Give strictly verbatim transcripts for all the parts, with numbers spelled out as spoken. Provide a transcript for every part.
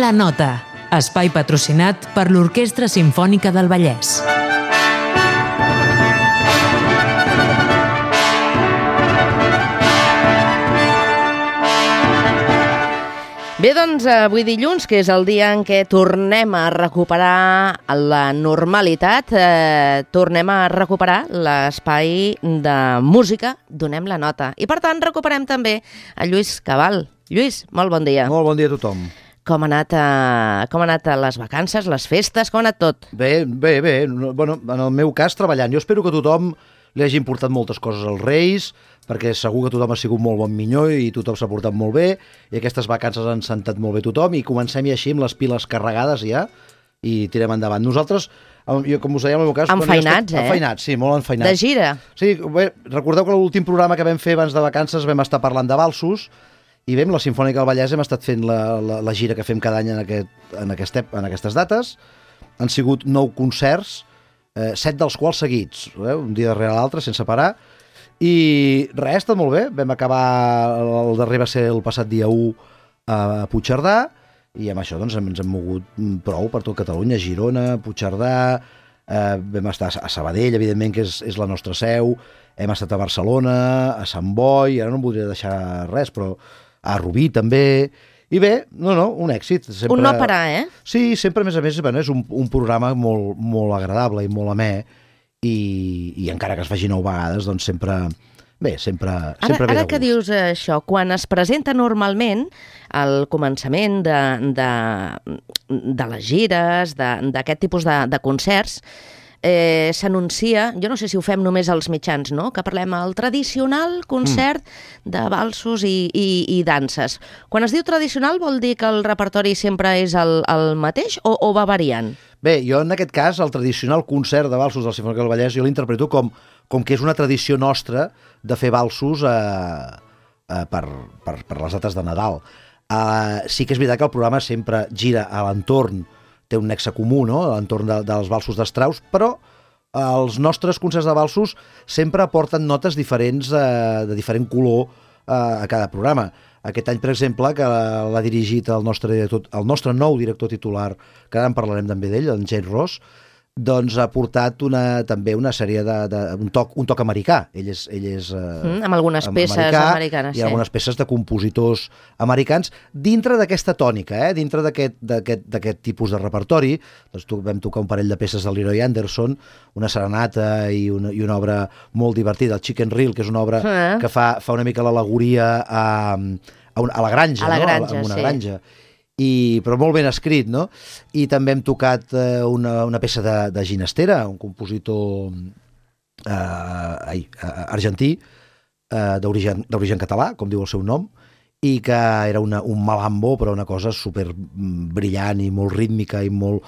la nota, espai patrocinat per l'Orquestra Simfònica del Vallès. Bé, doncs, avui dilluns, que és el dia en què tornem a recuperar la normalitat, eh, tornem a recuperar l'espai de música, donem la nota. I, per tant, recuperem també a Lluís Cabal. Lluís, molt bon dia. Molt bon dia a tothom. Com ha anat, a, com ha anat a les vacances, les festes, com ha anat tot? Bé, bé, bé. Bueno, en el meu cas, treballant. Jo espero que tothom li hagi importat moltes coses als Reis, perquè segur que tothom ha sigut molt bon minyó i tothom s'ha portat molt bé, i aquestes vacances han sentat molt bé tothom, i comencem ja així amb les piles carregades ja, i tirem endavant. Nosaltres, jo, com us deia, en el meu cas... Enfeinats, estat, eh? Enfeinats, sí, molt enfeinats. De gira. Sí, bé, recordeu que l'últim programa que vam fer abans de vacances vam estar parlant de valsos, i bé, amb la Simfònica del Vallès hem estat fent la, la, la gira que fem cada any en, aquest, en, aquest, en aquestes dates. Han sigut nou concerts, eh, set dels quals seguits, eh, un dia darrere l'altre, sense parar, i res, ha estat molt bé. Vam acabar, el darrer va ser el passat dia u a Puigcerdà, i amb això doncs, ens hem mogut prou per tot Catalunya, Girona, Puigcerdà, eh, vam estar a Sabadell, evidentment, que és, és la nostra seu, hem estat a Barcelona, a Sant Boi, ara no em voldria deixar res, però a Rubí també, i bé, no, no, un èxit. Sempre... Un no parar, eh? Sí, sempre, a més a més, bueno, és un, un programa molt, molt agradable i molt amè, i, i encara que es faci nou vegades, doncs sempre... Bé, sempre, sempre ara, ve de ara que gust. dius això, quan es presenta normalment al començament de, de, de les gires, d'aquest tipus de, de concerts, eh, s'anuncia, jo no sé si ho fem només als mitjans, no?, que parlem el tradicional concert mm. de valsos i, i, i danses. Quan es diu tradicional vol dir que el repertori sempre és el, el mateix o, o va variant? Bé, jo en aquest cas, el tradicional concert de valsos del Simfònica del Vallès, jo l'interpreto com, com que és una tradició nostra de fer valsos eh, eh, per, per, per les dates de Nadal. Eh, sí que és veritat que el programa sempre gira a l'entorn, té un nexe comú, no?, a l'entorn de, dels valsos d'Strauss, però eh, els nostres concerts de valsos sempre aporten notes diferents, eh, de diferent color eh, a cada programa. Aquest any, per exemple, que l'ha dirigit el nostre, director, el nostre nou director titular, que ara en parlarem també d'ell, en James Ross, doncs ha portat una, també una sèrie de, de un, toc, un toc americà. Ell és, ell és mm, amb algunes peces americà, americanes, i sí. algunes peces de compositors americans dintre d'aquesta tònica, eh? dintre d'aquest tipus de repertori. Doncs vam tocar un parell de peces de Leroy Anderson, una serenata i una, i una obra molt divertida, el Chicken Reel, que és una obra ah. que fa, fa una mica l'al·legoria a, a, una, a la granja, a la no? granja, a, a una sí. granja. I, però molt ben escrit, no? I també hem tocat eh, una, una peça de, de Ginastera, un compositor eh, ai, argentí, eh, d'origen català, com diu el seu nom, i que era una, un malambo, però una cosa super brillant i molt rítmica i molt,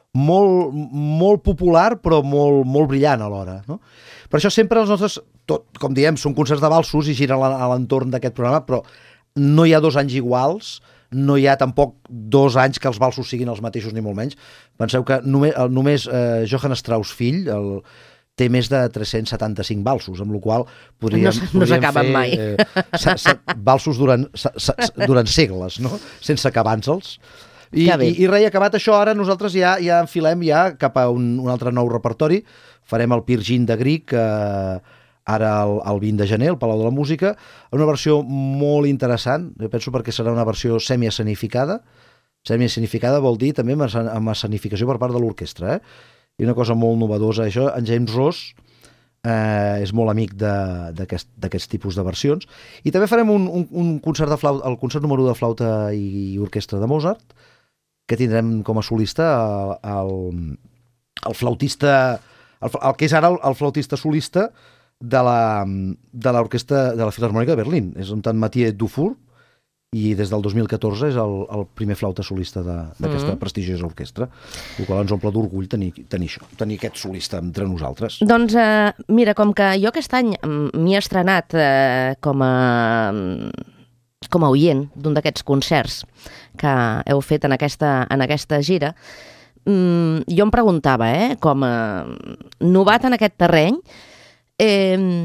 molt, molt popular, però molt, molt brillant alhora, no? Per això sempre els nostres, tot, com diem, són concerts de valsos i giren a l'entorn d'aquest programa, però no hi ha dos anys iguals, no hi ha tampoc dos anys que els valsos siguin els mateixos ni molt menys. Penseu que només, només eh, Johann Strauss fill el, té més de tres-cents setanta-cinc valsos, amb la qual podríem, no, no podríem fer mai. Eh, sa, sa, valsos durant, sa, sa, durant segles, no? Sense acabar-se'ls. I, i, I rei, acabat això, ara nosaltres ja, ja enfilem ja cap a un, un altre nou repertori. Farem el Peer Gynt de Grieg, eh, ara el, el vint de gener, al Palau de la Música, una versió molt interessant, jo penso perquè serà una versió semi-escenificada. Semi-escenificada vol dir també amb escenificació per part de l'orquestra, eh? I una cosa molt novedosa, això, en James Ross eh, és molt amic d'aquests aquest, tipus de versions. I també farem un, un, un concert de flauta, el concert número de flauta i, i orquestra de Mozart, que tindrem com a solista el, el, el flautista, el, el que és ara el, el flautista solista de la de l'orquestra de la Filharmònica de Berlín. És un tant Mathieu Dufour, i des del dos mil catorze és el, el primer flauta solista d'aquesta mm-hmm. prestigiosa orquestra, el qual ens omple d'orgull tenir, tenir això, tenir aquest solista entre nosaltres. Doncs eh, mira, com que jo aquest any m'hi he estrenat eh, com a com a oient d'un d'aquests concerts que heu fet en aquesta, en aquesta gira, mm, jo em preguntava, eh, com a novat en aquest terreny, Eh,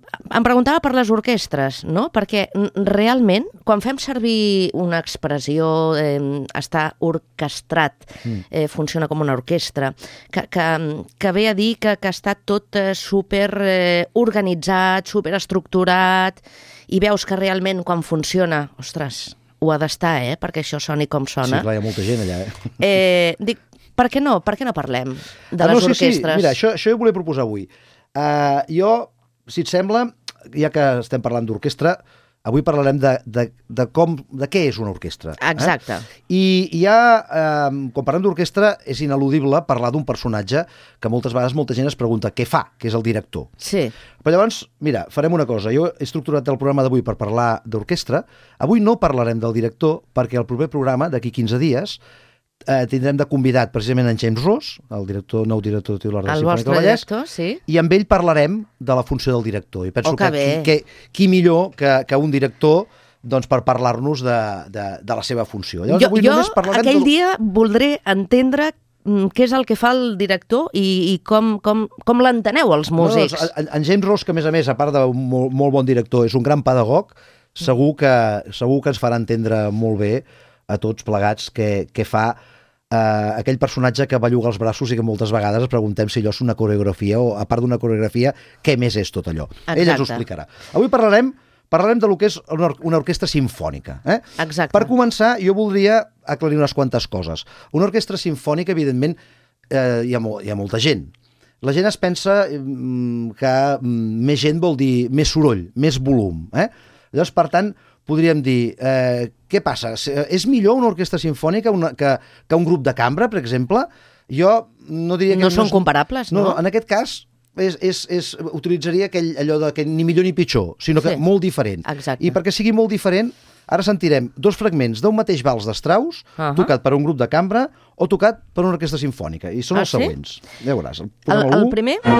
em preguntava per les orquestres, no? Perquè realment, quan fem servir una expressió, eh, està orquestrat, eh, funciona com una orquestra, que, que, que ve a dir que, que està tot eh, super eh, organitzat, super estructurat, i veus que realment quan funciona, ostres, ho ha d'estar, eh? Perquè això soni com sona. Sí, clar, hi ha molta gent allà, eh? eh dic, per què no? Per què no parlem de ah, les no, sí, orquestres? Sí. Mira, això, això jo volia proposar avui. Uh, jo, si et sembla, ja que estem parlant d'orquestra, avui parlarem de, de, de, com, de què és una orquestra. Exacte. Eh? I, i ja, eh, quan parlem d'orquestra, és ineludible parlar d'un personatge que moltes vegades molta gent es pregunta què fa, que és el director. Sí. Però llavors, mira, farem una cosa. Jo he estructurat el programa d'avui per parlar d'orquestra. Avui no parlarem del director, perquè el proper programa, d'aquí quinze dies, Eh, tindrem de convidat precisament en James Ross, el director, nou director titular de la Simfònica del Vallès, director, sí. I amb ell parlarem de la funció del director. I penso oh, que, que, que, que qui millor que, que un director doncs, per parlar-nos de, de, de la seva funció. Llavors, jo avui jo aquell de... dia voldré entendre què és el que fa el director i, i com, com, com l'enteneu els músics. No, en, en James Ross, que a més a més, a part de molt, molt bon director, és un gran pedagog, segur que, segur que ens farà entendre molt bé a tots plegats què, què fa eh, aquell personatge que belluga els braços i que moltes vegades ens preguntem si allò és una coreografia o, a part d'una coreografia, què més és tot allò. Exacte. Ell ens ho explicarà. Avui parlarem, parlarem de lo que és una, or una orquestra simfònica. Eh? Exacte. Per començar, jo voldria aclarir unes quantes coses. Una orquestra simfònica, evidentment, eh, hi, ha mo hi ha molta gent. La gent es pensa mm, que mm, més gent vol dir més soroll, més volum. Eh? Llavors, per tant, podríem dir, eh, què passa? És millor una orquestra simfònica una, que, que un grup de cambra, per exemple? Jo no diria que... No són comparables, no? No, en aquest cas és, és, és, utilitzaria aquell, allò de que ni millor ni pitjor, sinó que sí. molt diferent. Exacte. I perquè sigui molt diferent, ara sentirem dos fragments d'un mateix vals de Strauss, uh -huh. tocat per un grup de cambra o tocat per una orquestra simfònica. I són ah, els sí? següents. Ja veuràs. El, el, el, primer? el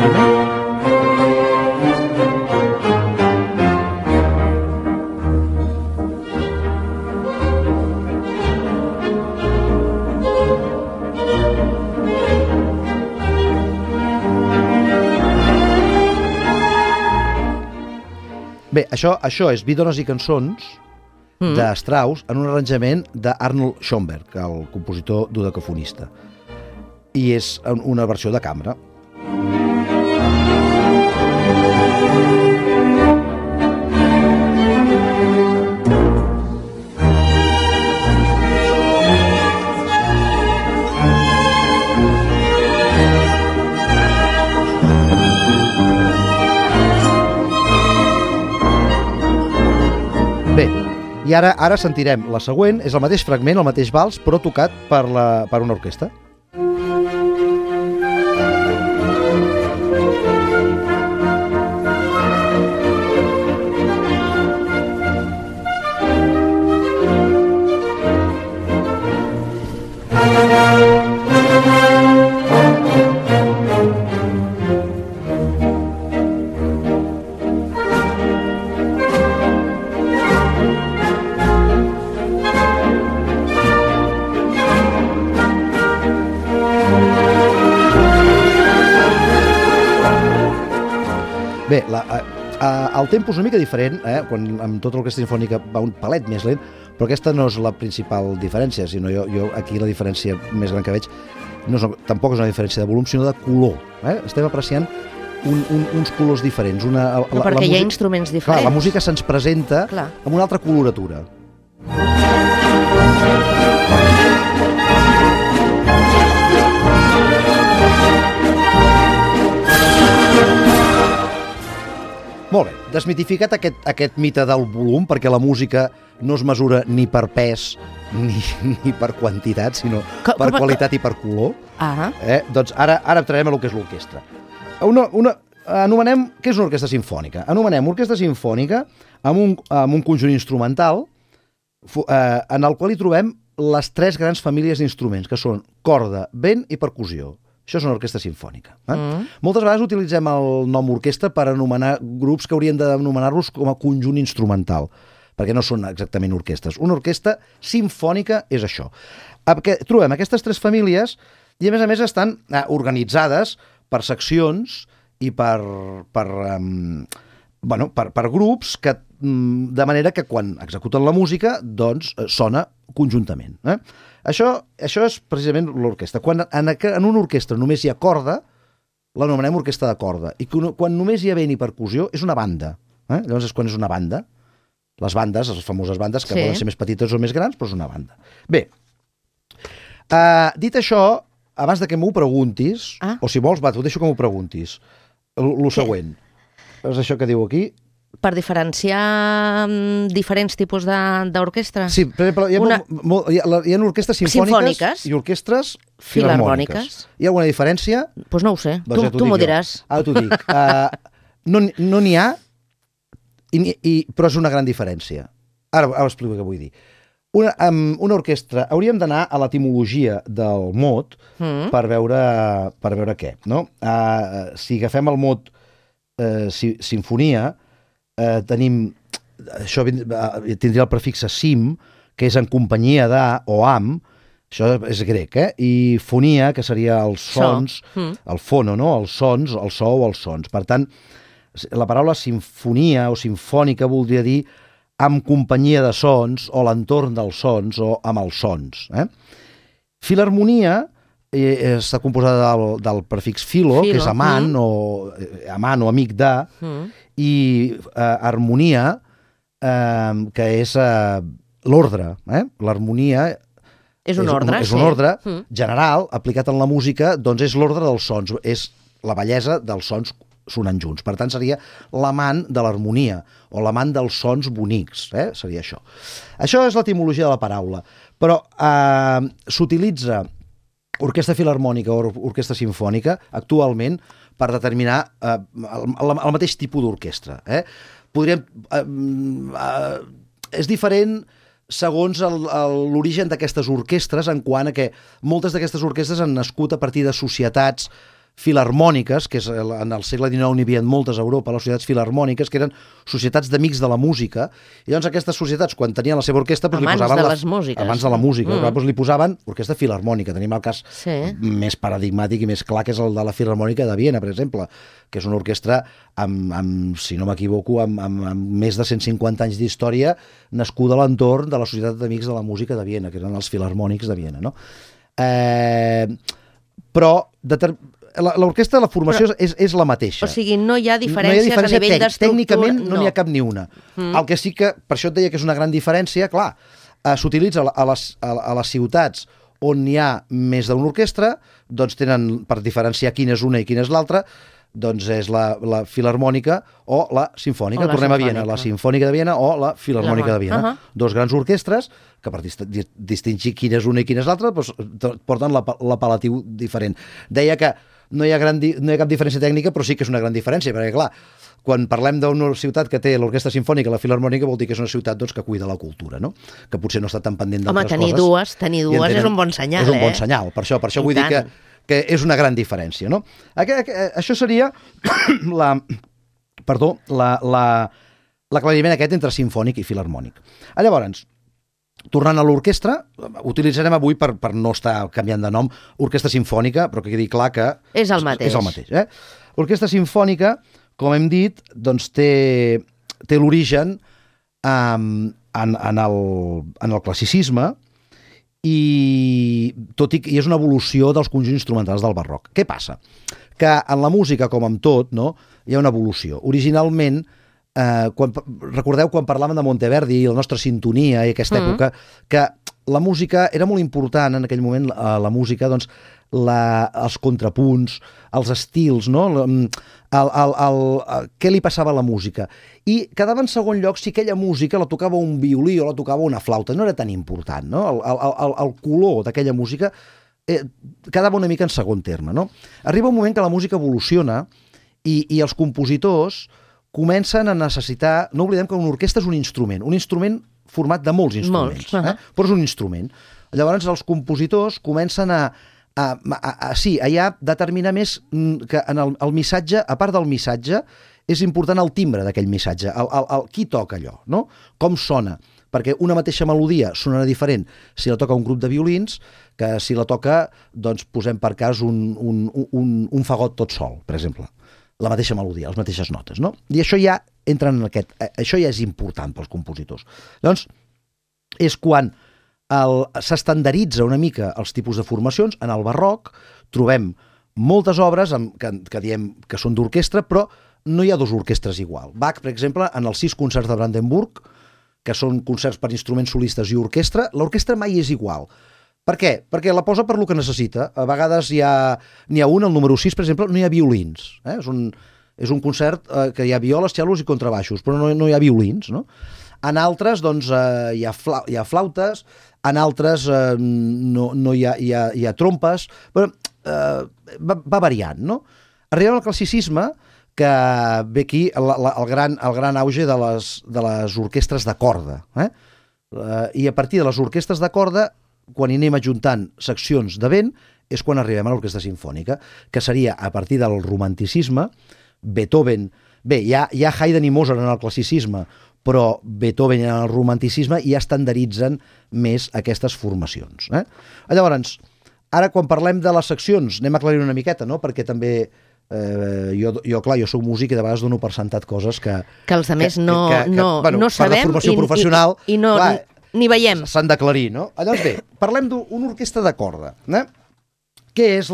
primer? Bé, això, això és Vidones i cançons mm. de Strauss en un arranjament d'Arnold Schoenberg, el compositor dodecafonista. I és una versió de cambra. Bé, i ara ara sentirem la següent, és el mateix fragment, el mateix vals, però tocat per, la, per una orquestra. Bé, la, a, a, el tempo és una mica diferent, eh? Quan amb tota l'orquestra simfònica va un palet més lent, però aquesta no és la principal diferència, sinó jo, jo aquí la diferència més gran que veig no és, tampoc és una diferència de volum, sinó de color. Eh? Estem apreciant un, un, uns colors diferents. Una, la, no, perquè la hi ha música, instruments diferents. Clar, la música se'ns presenta clar. amb una altra coloratura. Molt bé, desmitificat aquest, aquest mite del volum, perquè la música no es mesura ni per pes ni, ni per quantitat, sinó com, per com, qualitat com... i per color. Ah. Eh? Doncs ara, ara entrarem a lo que és l'orquestra. Una, una, anomenem, què és una orquestra simfònica? Anomenem orquestra simfònica amb un, amb un conjunt instrumental eh, en el qual hi trobem les tres grans famílies d'instruments, que són corda, vent i percussió. Això és una orquestra simfònica. Eh? Mm. Moltes vegades utilitzem el nom orquestra per anomenar grups que haurien d'anomenar-los com a conjunt instrumental, perquè no són exactament orquestres. Una orquestra simfònica és això. Trobem aquestes tres famílies i, a més a més, estan eh, organitzades per seccions i per, per, um, bueno, per, per grups, que, de manera que quan executen la música, doncs, sona conjuntament. Eh? Això, això és precisament l'orquestra. Quan en, en una orquestra només hi ha corda, l'anomenem orquestra de corda, i quan només hi ha vent i percussió, és una banda. Eh? Llavors és quan és una banda. Les bandes, les famoses bandes, que sí. poden ser més petites o més grans, però és una banda. Bé, uh, dit això, abans de que m'ho preguntis, ah. o si vols, va, t'ho deixo que m'ho preguntis, el següent. És això que diu aquí? Per diferenciar um, diferents tipus d'orquestra? Sí, per exemple, hi ha, Una... molt, hi ha, hi ha orquestres simfòniques, simfòniques i orquestres filharmòniques. Hi ha alguna diferència? Doncs pues no ho sé, doncs tu, ja tu m'ho diràs. Ara t'ho dic. Uh, no no n'hi ha, I, i, però és una gran diferència. Ara, ara explico què vull dir. Una, um, una orquestra... Hauríem d'anar a l'etimologia del mot mm. per, veure, per veure què. No? Uh, si agafem el mot uh, si, sinfonia, uh, tenim... Això uh, tindria el prefixe sim, que és en companyia de o amb, això és grec, eh? I fonia, que seria els sons, so. mm. el fono, no? Els sons, el so o els sons. Per tant, la paraula sinfonia o simfònica voldria dir amb companyia de sons o l'entorn dels sons o amb els sons. Eh? Filharmonia eh, està composada del, del prefix filo, filo, que és amant, mm. o, eh, amant o amic de, mm. i eh, harmonia, eh, que és eh, l'ordre. Eh? L'harmonia és un ordre, és un, és un ordre sí. general, aplicat en la música, doncs és l'ordre dels sons, és la bellesa dels sons sonant junts. Per tant, seria l'amant de l'harmonia o l'amant dels sons bonics. Eh? Seria això. Això és l'etimologia de la paraula. Però eh, s'utilitza orquestra filharmònica o orquestra simfònica actualment per determinar eh, el, el, el mateix tipus d'orquestra. Eh? Podríem... Eh, eh, és diferent segons l'origen d'aquestes orquestres, en quant a que moltes d'aquestes orquestres han nascut a partir de societats filharmòniques, que és, en el segle dinou n'hi havia moltes a Europa, les societats filharmòniques, que eren societats d'amics de la música, i llavors aquestes societats, quan tenien la seva orquestra, doncs amants li posaven... de la, les músiques. Abans de la música, mm. doncs li posaven orquestra filharmònica. Tenim el cas sí. més paradigmàtic i més clar, que és el de la Filharmònica de Viena, per exemple, que és una orquestra, amb, amb, si no m'equivoco, amb, amb, amb més de cent cinquanta anys d'història, nascuda a l'entorn de la Societat d'Amics de la Música de Viena, que eren els filharmònics de Viena. No? Eh, però... Deter... L'orquestra, la formació però, és, és la mateixa. O sigui, no hi ha diferències no hi ha diferència a nivell d'estructura. Tècnicament no n'hi no. ha cap ni una. Mm. El que sí que, per això et deia que és una gran diferència, clar, eh, s'utilitza a, les, a, a les ciutats on hi ha més d'una orquestra, doncs tenen, per diferenciar quina és una i quina és l'altra, doncs és la, la filharmònica o la simfònica. O la Tornem simfònica. a Viena, la Simfònica de Viena o la Filharmònica la... de Viena. Uh -huh. Dos grans orquestres que per dist distingir quina és una i quina és l'altra doncs, porten l'apel·latiu diferent. Deia que no hi ha, gran, no hi ha cap diferència tècnica, però sí que és una gran diferència, perquè clar, quan parlem d'una ciutat que té l'orquestra simfònica i la filharmònica vol dir que és una ciutat doncs, que cuida la cultura, no? Que potser no està tan pendent d'altres coses. Home, tenir dues, tenir dues tenen, és un bon senyal, és un bon eh? senyal, per això, per això I vull tant. dir que, que és una gran diferència, no? Això seria la, perdó, l'aclariment aquest entre simfònic i filharmònic. Llavors, tornant a l'orquestra, utilitzarem avui, per, per no estar canviant de nom, orquestra simfònica, però que quedi clar que... És el mateix. És el mateix, eh? Orquestra simfònica, com hem dit, doncs té, té l'origen um, en, en, el, en el classicisme i, tot i, i és una evolució dels conjunts instrumentals del barroc. Què passa? Que en la música, com en tot, no, hi ha una evolució. Originalment, Eh, quan, recordeu quan parlàvem de Monteverdi i la nostra sintonia i aquesta mm. època, que la música era molt important en aquell moment, la, la música, doncs, la, els contrapunts, els estils, no? El, el, el, el, el, què li passava a la música. I quedava en segon lloc si aquella música la tocava un violí o la tocava una flauta. No era tan important, no? El, el, el, el color d'aquella música eh, quedava una mica en segon terme, no? Arriba un moment que la música evoluciona i, i els compositors comencen a necessitar... No oblidem que una orquestra és un instrument, un instrument format de molts instruments, molts, uh -huh. eh? però és un instrument. Llavors els compositors comencen a, a, a, a sí, a ja determinar més que en el, el missatge, a part del missatge, és important el timbre d'aquell missatge, el, el, el, qui toca allò, no? Com sona, perquè una mateixa melodia sonarà diferent si la toca un grup de violins que si la toca, doncs, posem per cas un, un, un, un fagot tot sol, per exemple. La mateixa melodia, les mateixes notes, no? I això ja entren en aquest... Això ja és important pels compositors. Llavors, és quan s'estandaritza una mica els tipus de formacions. En el barroc trobem moltes obres amb, que, que diem que són d'orquestra, però no hi ha dos orquestres igual. Bach, per exemple, en els sis concerts de Brandenburg, que són concerts per instruments solistes i orquestra, l'orquestra mai és igual. Per què? Perquè la posa per lo que necessita. A vegades hi ha, n'hi ha un, el número sis, per exemple, no hi ha violins. Eh? És, un, és un concert eh, que hi ha violes, cellos i contrabaixos, però no, no hi ha violins, no? En altres, doncs, eh, hi, ha fla, hi ha flautes, en altres eh, no, no hi, ha, hi, ha, hi ha trompes, però eh, va, va variant, no? Arribem al classicisme, que ve aquí el, el, gran, el gran auge de les, de les orquestres de corda. Eh? Uh, I a partir de les orquestres de corda, quan hi anem ajuntant seccions de vent, és quan arribem a l'orquestra sinfònica, que seria a partir del romanticisme, Beethoven... Bé, hi ha, hi ha Haydn i Mozart en el classicisme, però Beethoven en el romanticisme ja estandaritzen més aquestes formacions. Eh? Llavors, ara quan parlem de les seccions, anem a aclarir una miqueta, no? Perquè també... Eh, jo, jo, clar, jo soc músic i de vegades dono per sentat coses que... Que els altres no, que, que, no, bueno, no sabem per la formació i, professional, i, i no, clar, ni veiem. S'han d'aclarir, no? Llavors bé, parlem d'una orquestra de corda. Eh? Què és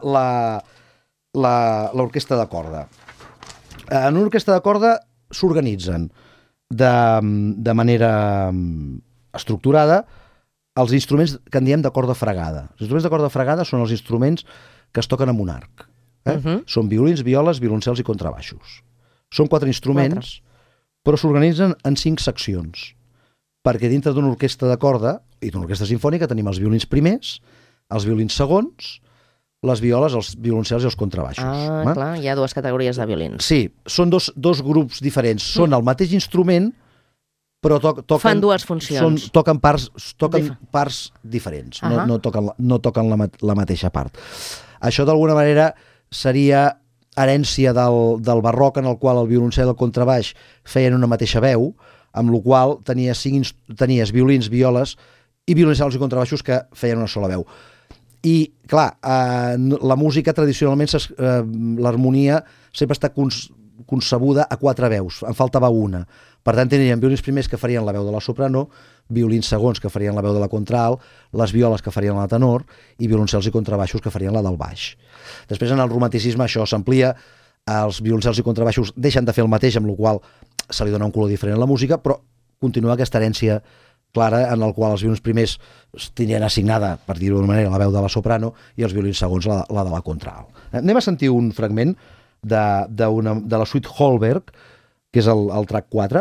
l'orquestra de corda? En una orquestra de corda s'organitzen de, de manera estructurada els instruments que en diem de corda fregada. Els instruments de corda fregada són els instruments que es toquen amb un arc. Eh? Uh-huh. Són violins, violes, violoncels i contrabaixos. Són quatre instruments, quatre. Però s'organitzen en cinc seccions, perquè dintre d'una orquestra de corda i d'una orquestra sinfònica tenim els violins primers, els violins segons, les violes, els violoncels i els contrabaixos. Ah, eh? Clar, hi ha dues categories de violins. Sí, són dos, dos grups diferents. Són mm. el mateix instrument, però to toquen... Fan dues funcions. Són, toquen parts, toquen Dif parts diferents, uh -huh. no, no toquen, no toquen la, la mateixa part. Això d'alguna manera seria herència del, del barroc, en el qual el violoncel i el contrabaix feien una mateixa veu, amb la qual tenies, cinc, tenies violins, violes i violoncels i contrabaixos que feien una sola veu. I, clar, eh, la música tradicionalment, eh, l'harmonia sempre està cons concebuda a quatre veus, en faltava una. Per tant, tindríem violins primers que farien la veu de la soprano, violins segons que farien la veu de la contralt, les violes que farien la tenor i violoncels i contrabaixos que farien la del baix. Després, en el romanticisme, això s'amplia, els violoncels i contrabaixos deixen de fer el mateix, amb la qual se li dona un color diferent a la música, però continua aquesta herència clara en el qual els violins primers tindrien assignada, per dir-ho d'una manera, la veu de la soprano i els violins segons la, la de la contralt. Anem a sentir un fragment de, de, una, de la suite Holberg, que és el, el track quatre.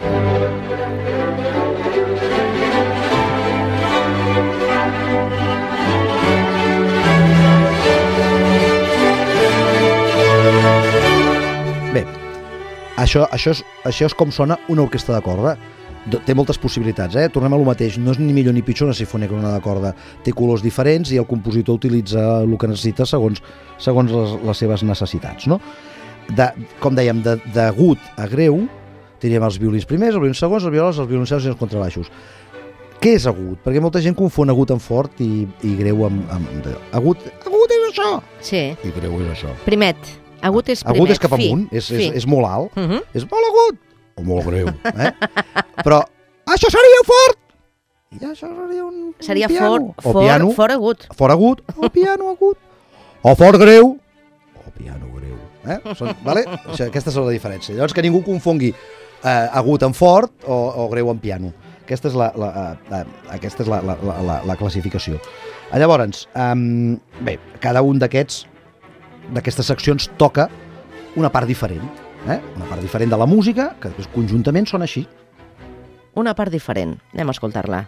Bé, això, això, és, això és com sona una orquestra de corda. Té moltes possibilitats, eh? Tornem a lo mateix, no és ni millor ni pitjor una sinfonia que una de corda. Té colors diferents i el compositor utilitza el que necessita segons, segons les, les seves necessitats, no? De, com dèiem, d'agut a greu, diríem els violins primers, els violins segons, els violes, els violoncels i els contrabaixos. Què és agut? Perquè molta gent confon agut amb fort i, i greu amb... amb agut, agut és això! Sí. I greu és això. Primet. Agut és primet. Agut és cap amunt, és, és, és molt alt, uh -huh. és molt agut o molt greu, eh? Però això seria fort! I això seria un, un seria piano. Fort, o fort, piano, fort agut. Fort agut, o piano agut. O fort greu, o piano greu. Eh? Són, vale? Això, aquesta és la diferència. Llavors, que ningú confongui eh, agut amb fort o, o greu amb piano. Aquesta és la, la, la, aquesta és la, la, la, la classificació. Llavors, um, bé, cada un d'aquests d'aquestes seccions toca una part diferent. Eh? Una part diferent de la música, que després conjuntament sona així. Una part diferent. Anem a escoltar-la.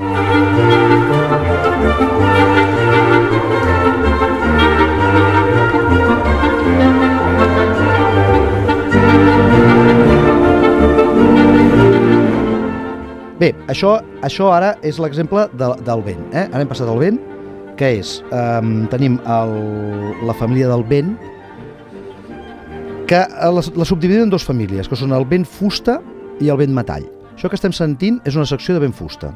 Bé, això, això ara és l'exemple de, del vent. Eh? Ara hem passat al vent, que és, eh, tenim el, la família del vent, que la, la subdividim en dues famílies, que són el vent fusta i el vent metall. Això que estem sentint és una secció de vent fusta.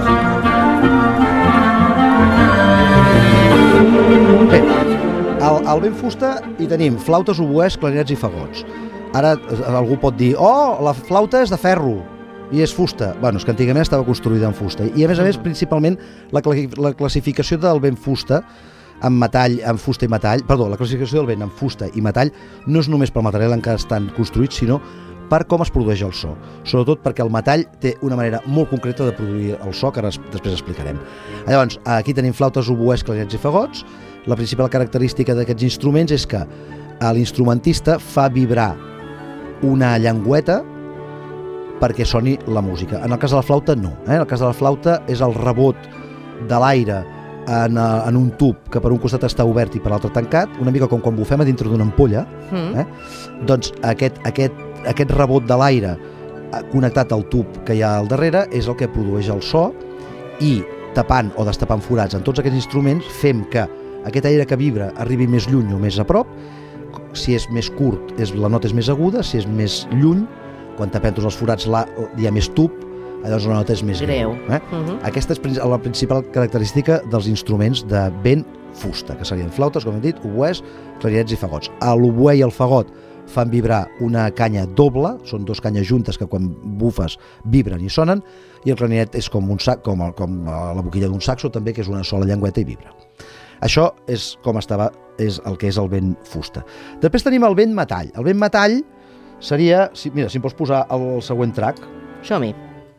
Bé, el, al vent fusta hi tenim flautes, oboès, clarinets i fagots. Ara algú pot dir, oh, la flauta és de ferro i és fusta. Bueno, és que antigament estava construïda en fusta. I a més a més, principalment, la, cl la classificació del vent fusta en metall, en fusta i metall, perdó, la classificació del vent en fusta i metall no és només pel material en què estan construïts, sinó per com es produeix el so. Sobretot perquè el metall té una manera molt concreta de produir el so, que ara després explicarem. Llavors, aquí tenim flautes, oboès, clarinets i fagots. La principal característica d'aquests instruments és que l'instrumentista fa vibrar una llengüeta perquè soni la música. En el cas de la flauta, no. Eh? En el cas de la flauta és el rebot de l'aire en, en un tub que per un costat està obert i per l'altre tancat, una mica com quan bufem a dintre d'una ampolla. Mm. Eh? Doncs aquest, aquest, aquest rebot de l'aire connectat al tub que hi ha al darrere és el que produeix el so, i tapant o destapant forats en tots aquests instruments fem que aquest aire que vibra arribi més lluny o més a prop. Si és més curt, és, la nota és més aguda. Si és més lluny, quan tapem tots els forats la, hi ha més tub, llavors la nota és més greu. Eh? Uh -huh. Aquesta és la principal característica dels instruments de vent fusta, que serien flautes, com hem dit, oboès, clarinets i fagots. L'oboè i el fagot fan vibrar una canya doble, són dues canyes juntes que quan bufes vibren i sonen, i el clarinet és com, un sac, com, el, com la boquilla d'un saxo també, que és una sola llengüeta i vibra. Això és com estava, és el que és el vent fusta. Després tenim el vent metall. El vent metall seria, si, mira, si em pots posar el següent track. Som-hi.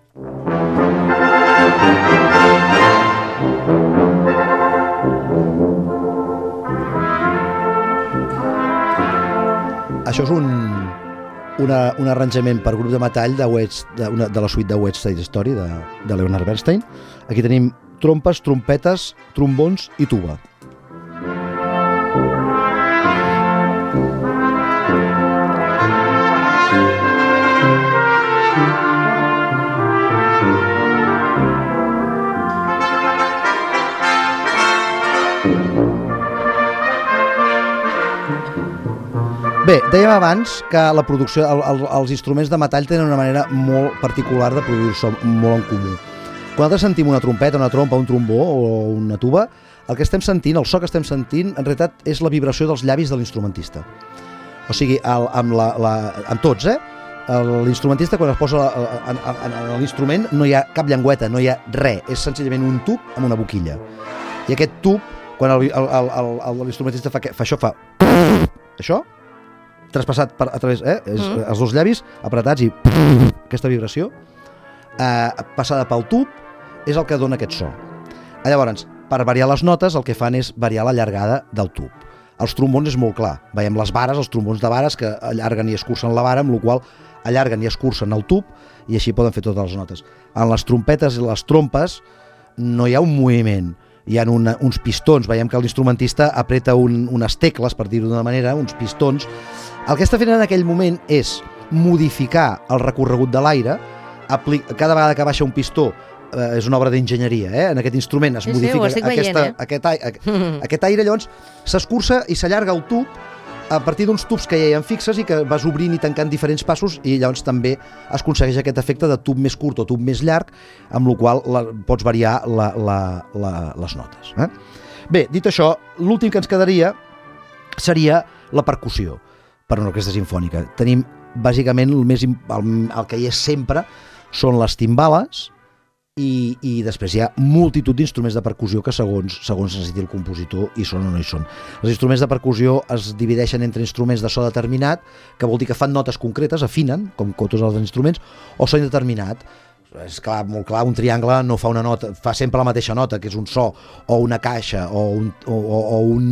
Això és un, una, un arranjament per grup de metall de, West, de, una, de la suite de West Side Story de, de Leonard Bernstein. Aquí tenim trompes, trompetes, trombons i tuba. Bé, dèiem abans que la producció, el, el, els instruments de metall tenen una manera molt particular de produir so molt en comú. Quan nosaltres sentim una trompeta, una trompa, un trombó o una tuba, el que estem sentint, el so que estem sentint, en realitat és la vibració dels llavis de l'instrumentista. O sigui, el, amb, la, la, amb tots, eh? L'instrumentista, quan es posa en, en, en l'instrument, no hi ha cap llengüeta, no hi ha res, és senzillament un tub amb una boquilla. I aquest tub, quan l'instrumentista fa, fa això, fa això, traspassat per, a través, eh? És, mm. els dos llavis apretats i aquesta vibració eh, passada pel tub és el que dona aquest so. Llavors, per variar les notes, el que fan és variar la llargada del tub. Els trombons és molt clar. Veiem les vares, els trombons de vares que allarguen i escurcen la vara, amb la qual allarguen i escurcen el tub i així poden fer totes les notes. En les trompetes i les trompes no hi ha un moviment, hi ha una, uns pistons. Veiem que l'instrumentista apreta un, unes tecles, per dir-ho d'una manera, uns pistons. El que està fent en aquell moment és modificar el recorregut de l'aire. Cada vegada que baixa un pistó eh, és una obra d'enginyeria, eh? En aquest instrument es sí, modifica sí, aquesta, veient, eh? aquest, aquest, aquest aire, llavors s'escurça i s'allarga el tub a partir d'uns tubs que ja hi ha fixes i que vas obrint i tancant diferents passos, i llavors també es aconsegueix aquest efecte de tub més curt o tub més llarg, amb el qual la, pots variar la, la, la, les notes. Eh? Bé, dit això, l'últim que ens quedaria seria la percussió per una orquestra simfònica. Tenim, bàsicament, el, més, el, el que hi és sempre són les timbales, i, i després hi ha multitud d'instruments de percussió que segons, segons necessiti el compositor hi són o no hi són. Els instruments de percussió es divideixen entre instruments de so determinat, que vol dir que fan notes concretes, afinen, com tots els instruments, o so indeterminat. És clar, molt clar, un triangle no fa una nota, fa sempre la mateixa nota, que és un so, o una caixa, o un... O, o, o un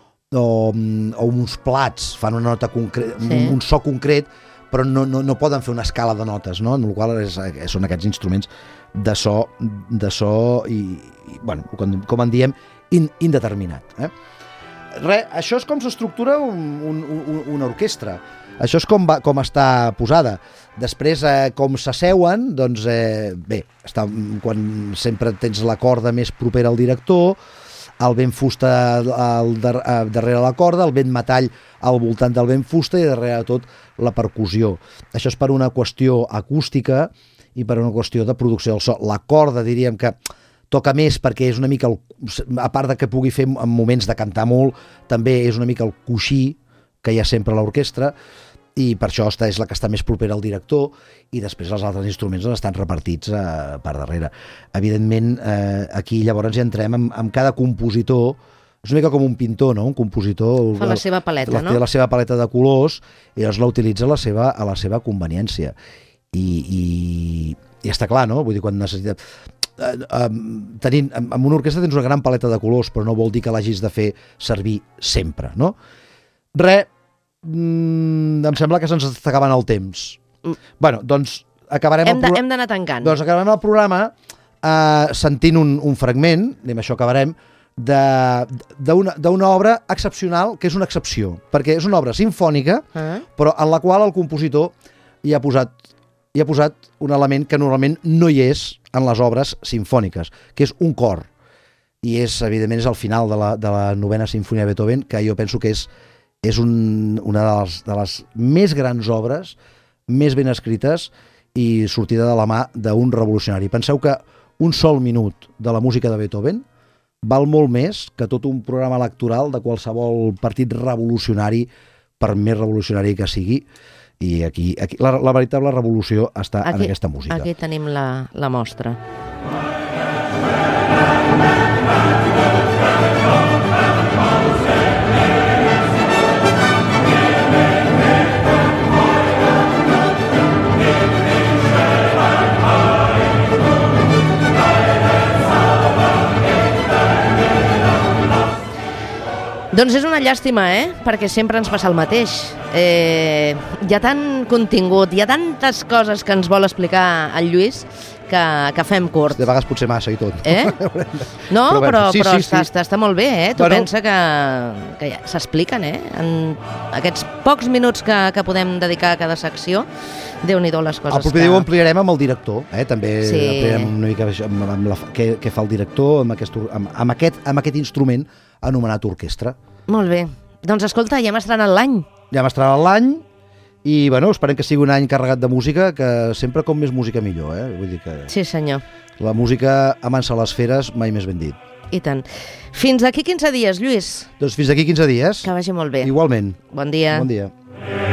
O, o uns plats fan una nota concreta, sí. un, un so concret, però no, no, no poden fer una escala de notes, no? En el qual és, són aquests instruments de so, de so i, i bueno, com, com en diem, in, indeterminat. Eh? Res, això és com s'estructura un, un, un, una orquestra. Això és com, va, com està posada. Després, eh, com s'asseuen, doncs, eh, bé, està, quan sempre tens la corda més propera al director, el vent fusta al dar darrere la corda, el vent metall al voltant del vent fusta i darrere de tot la percussió. Això és per una qüestió acústica i per una qüestió de producció del so. La corda, diríem que toca més perquè és una mica, el, a part de que pugui fer en moments de cantar molt, també és una mica el coixí que hi ha sempre a l'orquestra, i per això està, és la que està més propera al director, i després els altres instruments estan repartits eh, per darrere. Evidentment, eh, aquí llavors ja entrem amb, amb cada compositor. És una mica com un pintor, no? Un compositor... Fa la seva paleta, la, no? Té la seva paleta de colors i llavors la utilitza a la seva, a la seva conveniència. I, i, i està clar, no? Vull dir, quan necessita... Eh, eh, tenint, amb una orquestra tens una gran paleta de colors, però no vol dir que l'hagis de fer servir sempre, no? Re, mm, em sembla que se'ns està acabant el temps. Mm. Bueno, doncs acabarem... Hem el pro... d'anar tancant. Doncs acabarem el programa eh, sentint un, un fragment, amb això acabarem, d'una obra excepcional, que és una excepció, perquè és una obra simfònica, ah. però en la qual el compositor hi ha posat hi ha posat un element que normalment no hi és en les obres simfòniques, que és un cor. I és, evidentment, és el final de la, de la novena sinfonia de Beethoven, que jo penso que és, és un, una de les, de les més grans obres, més ben escrites i sortida de la mà d'un revolucionari. Penseu que un sol minut de la música de Beethoven val molt més que tot un programa electoral de qualsevol partit revolucionari, per més revolucionari que sigui. I aquí, aquí la, la veritable revolució està aquí, en aquesta música. Aquí tenim la, la mostra. Doncs és una llàstima, eh? Perquè sempre ens passa el mateix. Eh, hi ha tant contingut, hi ha tantes coses que ens vol explicar el Lluís que, que fem curt. De vegades potser massa i tot. Eh? No, però, però, sí, però sí, està, sí. Està, està molt bé, eh? Tu bueno, pensa que, que ja s'expliquen, eh? En aquests pocs minuts que, que podem dedicar a cada secció, Déu-n'hi-do les coses. El proper que... dia ho ampliarem amb el director, eh? També sí. ampliarem una mica amb, amb la, què, què fa el director amb aquest, amb, amb, aquest, amb aquest instrument anomenat orquestra. Molt bé. Doncs escolta, ja hem estrenat l'any. Ja hem estrenat l'any i, bueno, esperem que sigui un any carregat de música, que sempre com més música millor, eh? Vull dir que... Sí, senyor. La música amansa les feres, mai més ben dit. I tant. Fins d'aquí quinze dies, Lluís. Doncs fins d'aquí quinze dies. Que vagi molt bé. Igualment. Bon dia. Bon dia.